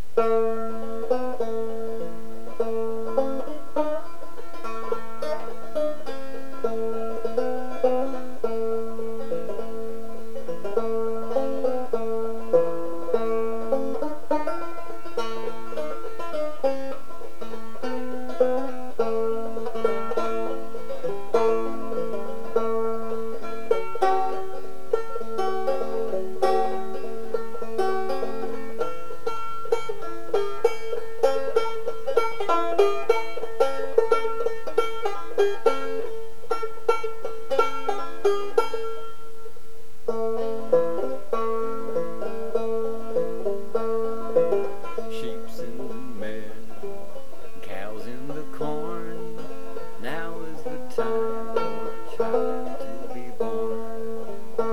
Sheep's in the meadow, cows in the corn. Now is the time for a child to be born.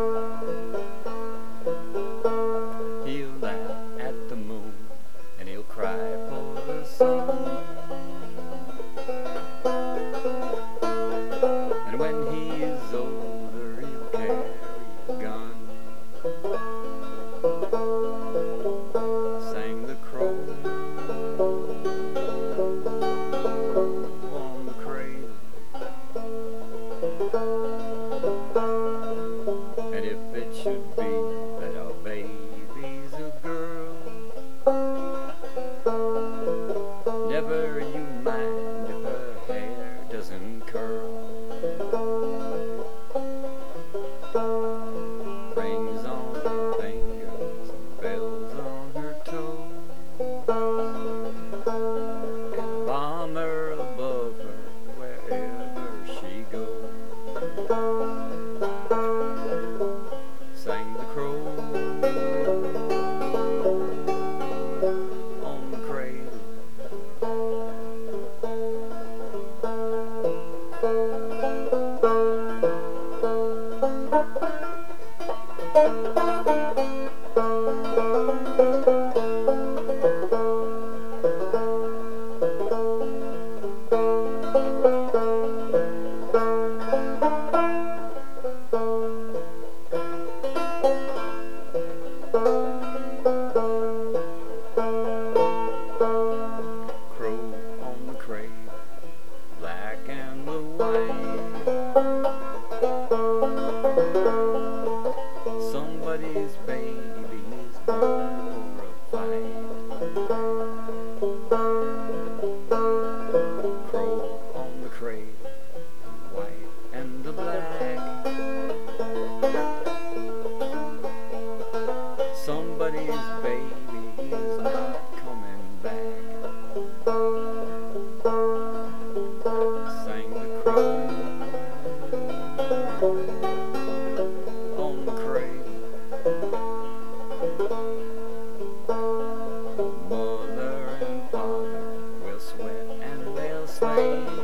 He'll laugh at the moon and he'll cry for the sun. And when he is older, he'll carry a gun. Sang the crow on the cradle. And if it should be that our baby's a girl, never you mind if her hair doesn't curl. Rings on her fingers and bells on her toes, and a bomber above her wherever she goes. Sang the crow on the cradle. Crow on the cradle, black and the white. Somebody's baby is born for a fight. Crow on the cradle, the white and the black. Somebody's baby is not coming back. Sang the crow on the cradle. Mother and father will sweat and they'll slay.